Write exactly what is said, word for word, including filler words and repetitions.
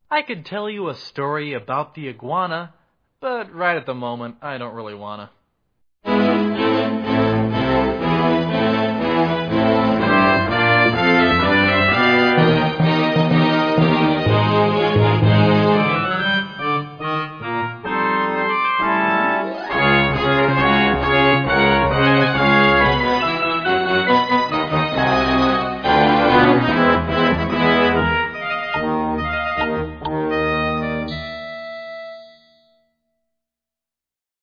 I could tell you a story about the iguana, but right at the moment I don't really wanna.